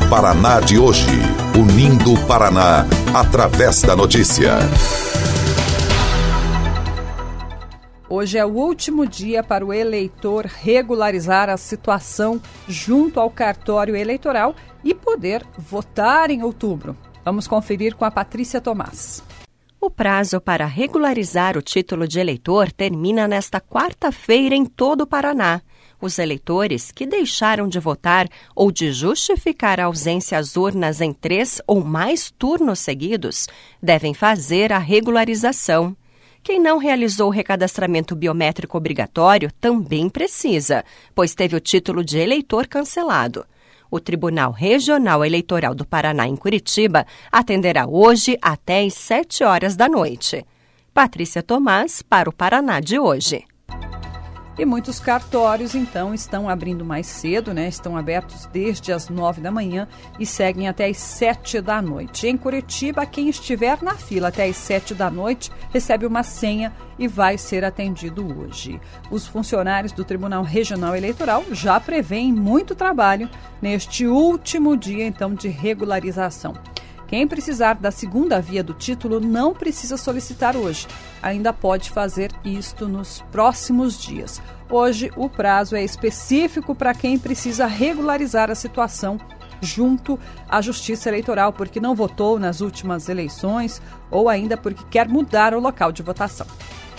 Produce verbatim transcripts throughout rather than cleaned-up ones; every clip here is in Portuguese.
Paraná de hoje, unindo o Paraná através da notícia. Hoje é o último dia para o eleitor regularizar a situação junto ao cartório eleitoral e poder votar em outubro. Vamos conferir com a Patrícia Tomás. O prazo para regularizar o título de eleitor termina nesta quarta-feira em todo o Paraná. Os eleitores que deixaram de votar ou de justificar a ausência às urnas em três ou mais turnos seguidos devem fazer a regularização. Quem não realizou o recadastramento biométrico obrigatório também precisa, pois teve o título de eleitor cancelado. O Tribunal Regional Eleitoral do Paraná, em Curitiba, atenderá hoje até às sete horas da noite. Patrícia Tomás, para o Paraná de hoje. E muitos cartórios, então, estão abrindo mais cedo, né? Estão abertos desde as nove da manhã e seguem até as sete da noite. Em Curitiba, quem estiver na fila até as sete da noite recebe uma senha e vai ser atendido hoje. Os funcionários do Tribunal Regional Eleitoral já prevêem muito trabalho neste último dia, então, de regularização. Quem precisar da segunda via do título não precisa solicitar hoje. Ainda pode fazer isto nos próximos dias. Hoje, o prazo é específico para quem precisa regularizar a situação junto à Justiça Eleitoral, porque não votou nas últimas eleições ou ainda porque quer mudar o local de votação.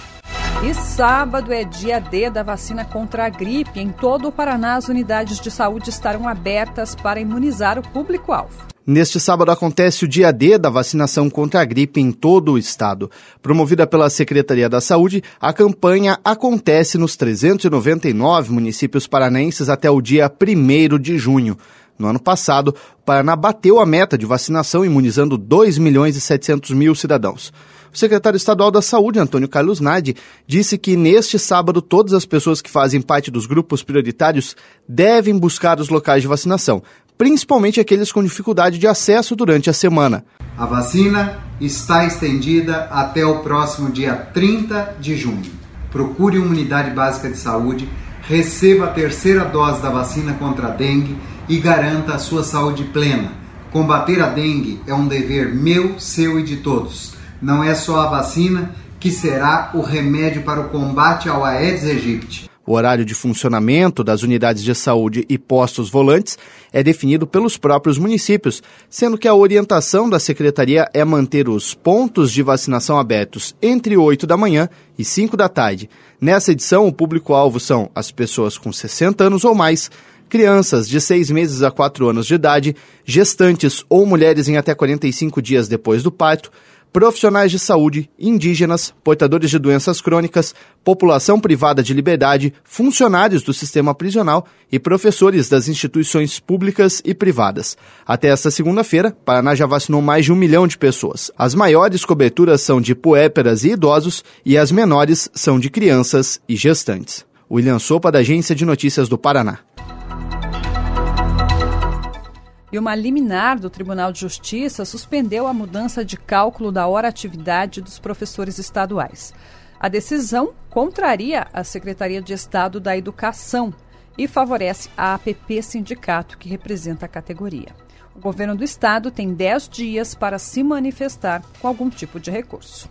E sábado é dia D da vacina contra a gripe. Em todo o Paraná, as unidades de saúde estarão abertas para imunizar o público-alvo. Neste sábado acontece o dia D da vacinação contra a gripe em todo o estado. Promovida pela Secretaria da Saúde, a campanha acontece nos trezentos e noventa e nove municípios paranaenses até o dia primeiro de junho. No ano passado, o Paraná bateu a meta de vacinação, imunizando dois milhões e setecentos mil cidadãos. O secretário estadual da Saúde, Antônio Carlos Nadi, disse que neste sábado todas as pessoas que fazem parte dos grupos prioritários devem buscar os locais de vacinação, principalmente aqueles com dificuldade de acesso durante a semana. A vacina está estendida até o próximo dia trinta de junho. Procure uma unidade básica de saúde, receba a terceira dose da vacina contra a dengue e garanta a sua saúde plena. Combater a dengue é um dever meu, seu e de todos. Não é só a vacina que será o remédio para o combate ao Aedes aegypti. O horário de funcionamento das unidades de saúde e postos volantes é definido pelos próprios municípios, sendo que a orientação da Secretaria é manter os pontos de vacinação abertos entre oito da manhã e cinco da tarde. Nessa edição, o público-alvo são as pessoas com sessenta anos ou mais, crianças de seis meses a quatro anos de idade, gestantes ou mulheres em até quarenta e cinco dias depois do parto, profissionais de saúde, indígenas, portadores de doenças crônicas, população privada de liberdade, funcionários do sistema prisional e professores das instituições públicas e privadas. Até esta segunda-feira, Paraná já vacinou mais de um milhão de pessoas. As maiores coberturas são de puérperas e idosos e as menores são de crianças e gestantes. William Sopa, da Agência de Notícias do Paraná. E uma liminar do Tribunal de Justiça suspendeu a mudança de cálculo da hora-atividade dos professores estaduais. A decisão contraria a Secretaria de Estado da Educação e favorece a A P P Sindicato, que representa a categoria. O governo do estado tem dez dias para se manifestar com algum tipo de recurso.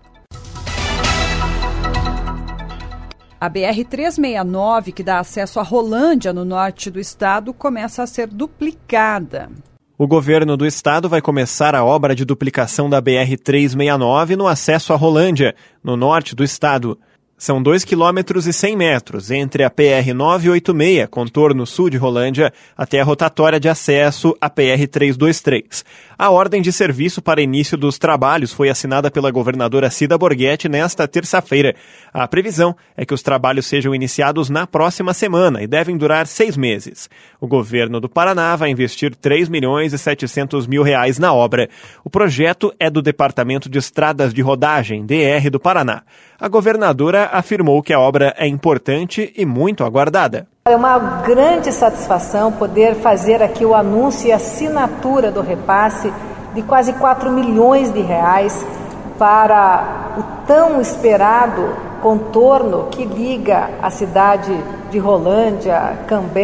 A B R trezentos e sessenta e nove, que dá acesso a Rolândia, no norte do estado, começa a ser duplicada. O governo do estado vai começar a obra de duplicação da B R trezentos e sessenta e nove no acesso a Rolândia, no norte do estado. São dois quilômetros e cem metros entre a P R novecentos e oitenta e seis, contorno sul de Rolândia, até a rotatória de acesso à P R trezentos e vinte e três. A ordem de serviço para início dos trabalhos foi assinada pela governadora Cida Borghetti nesta terça-feira. A previsão é que os trabalhos sejam iniciados na próxima semana e devem durar seis meses. O governo do Paraná vai investir três milhões e setecentos mil reais na obra. O projeto é do Departamento de Estradas de Rodagem, D R do Paraná. A governadora afirmou que a obra é importante e muito aguardada. É uma grande satisfação poder fazer aqui o anúncio e assinatura do repasse de quase quatro milhões de reais para o tão esperado contorno que liga a cidade de Rolândia, Cambé,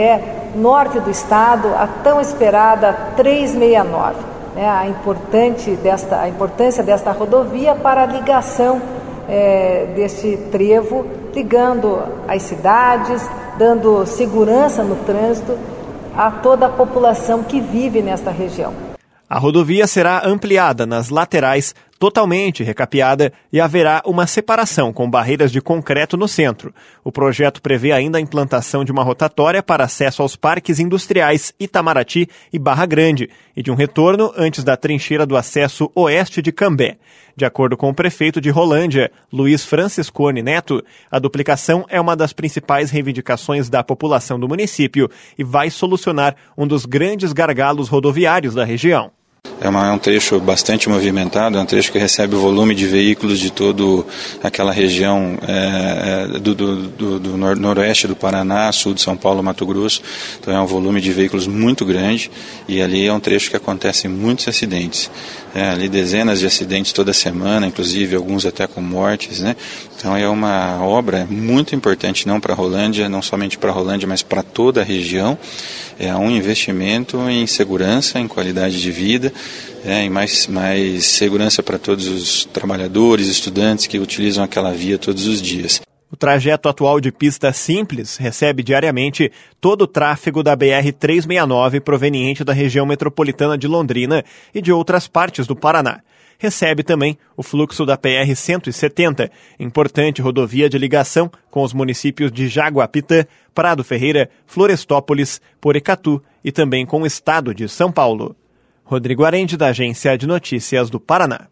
norte do estado, a tão esperada trezentos e sessenta e nove. Né, a, importante desta, a importância desta rodovia para a ligação é, deste trevo, ligando as cidades, dando segurança no trânsito a toda a população que vive nesta região. A rodovia será ampliada nas laterais, totalmente recapeada, e haverá uma separação com barreiras de concreto no centro. O projeto prevê ainda a implantação de uma rotatória para acesso aos parques industriais Itamaraty e Barra Grande e de um retorno antes da trincheira do acesso oeste de Cambé. De acordo com o prefeito de Rolândia, Luiz Franciscone Neto, a duplicação é uma das principais reivindicações da população do município e vai solucionar um dos grandes gargalos rodoviários da região. É, uma, é um trecho bastante movimentado, é um trecho que recebe o volume de veículos de toda aquela região é, do, do, do, do nor- noroeste do Paraná, sul de São Paulo, Mato Grosso. Então é um volume de veículos muito grande e ali é um trecho que acontecem muitos acidentes. É, ali dezenas de acidentes toda semana, inclusive alguns até com mortes, né? Então é uma obra muito importante, não para Rolândia, não somente para Rolândia, mas para toda a região. É um investimento em segurança, em qualidade de vida, é, em mais, mais segurança para todos os trabalhadores, estudantes que utilizam aquela via todos os dias. O trajeto atual de pista simples recebe diariamente todo o tráfego da B R trezentos e sessenta e nove proveniente da região metropolitana de Londrina e de outras partes do Paraná. Recebe também o fluxo da P R cento e setenta, importante rodovia de ligação com os municípios de Jaguapitã, Prado Ferreira, Florestópolis, Porecatu e também com o estado de São Paulo. Rodrigo Arende, da Agência de Notícias do Paraná.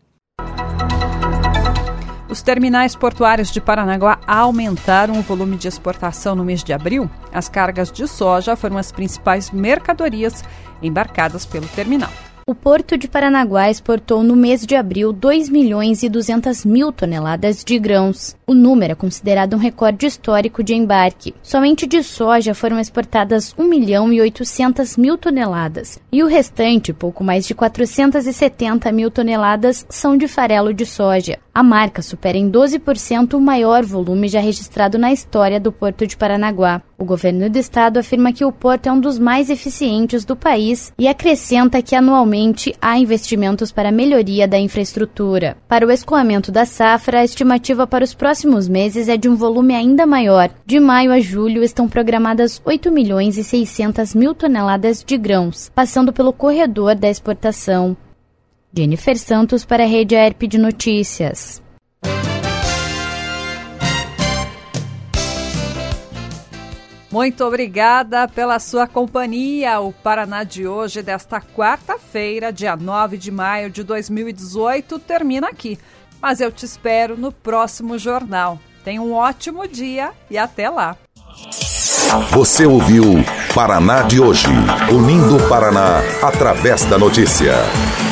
Os terminais portuários de Paranaguá aumentaram o volume de exportação no mês de abril. As cargas de soja foram as principais mercadorias embarcadas pelo terminal. O Porto de Paranaguá exportou no mês de abril dois milhões e duzentas mil toneladas de grãos. O número é considerado um recorde histórico de embarque. Somente de soja foram exportadas um milhão e oitocentas mil toneladas e o restante, pouco mais de quatrocentas e setenta mil toneladas, são de farelo de soja. A marca supera em doze por cento o maior volume já registrado na história do Porto de Paranaguá. O governo do estado afirma que o porto é um dos mais eficientes do país e acrescenta que anualmente há investimentos para a melhoria da infraestrutura. Para o escoamento da safra, a estimativa para os próximos meses é de um volume ainda maior. De maio a julho estão programadas oito milhões e seiscentas mil toneladas de grãos, passando pelo corredor da exportação. Jennifer Santos para a Rede A E R P de Notícias. Muito obrigada pela sua companhia. O Paraná de hoje, desta quarta-feira, dia nove de maio de dois mil e dezoito, termina aqui. Mas eu te espero no próximo jornal. Tenha um ótimo dia e até lá. Você ouviu Paraná de hoje, unindo o Paraná através da notícia.